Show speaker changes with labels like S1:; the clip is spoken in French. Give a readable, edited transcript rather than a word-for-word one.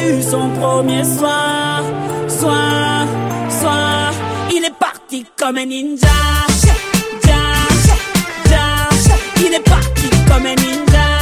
S1: eu son premier soir. Il est parti comme un ninja. Il est parti comme un ninja.